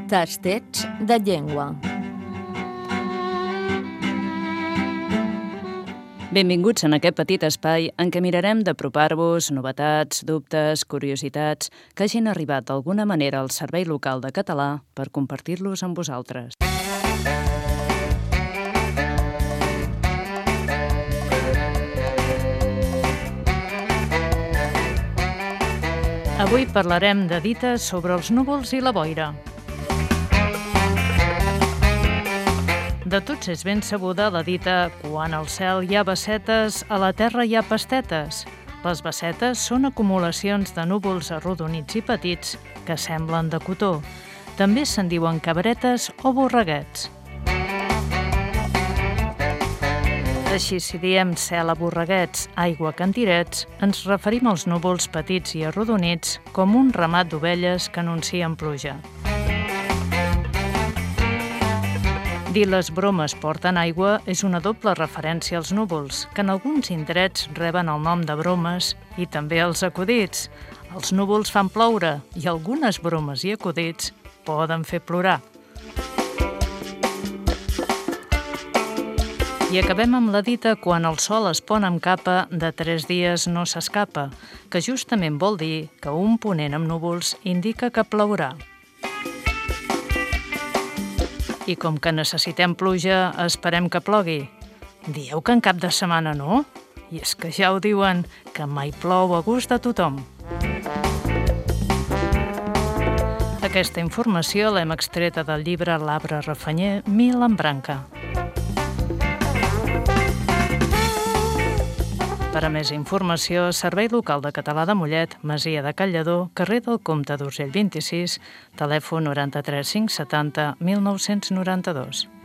Tastets de llengua. Benvinguts en aquest petit espai en què mirarem d'apropar-vos novetats, dubtes, curiositats que hagin arribat d'alguna manera al Servei Local de Català per compartir-los amb vosaltres. Avui parlarem de dites sobre els núvols i la boira. De tots és ben sabuda la dita «Quan al cel hi ha bassetes, a la terra hi ha pastetes». Les bassetes són acumulacions de núvols arrodonits i petits que semblen de cotó. També se'n diuen cabretes o borreguets. Així, si diem cel a borreguets, aigua a cantirets, ens referim als núvols petits i arrodonits com un ramat d'ovelles que anuncien pluja. Dir les bromes porten aigua és una doble referència als núvols, que en alguns indrets reben el nom de bromes, i també els acudits. Els núvols fan ploure i algunes bromes i acudits poden fer plorar. I acabem amb la dita «Quan el sol es pon amb capa, de 3 dies no s'escapa», que justament vol dir que un ponent amb núvols indica que plourà. I com que necessitem pluja, esperem que plogui. Dieu que en cap de setmana no? I és que ja ho diuen, que mai plou a gust de tothom. Aquesta informació l'hem extreta del llibre L'arbre refanyer, Mil en branca. Per a més informació, Servei Local de Català de Mollet, Masia de Can Lledó, carrer del Comte d'Urgell 26, telèfon 93 570 1992.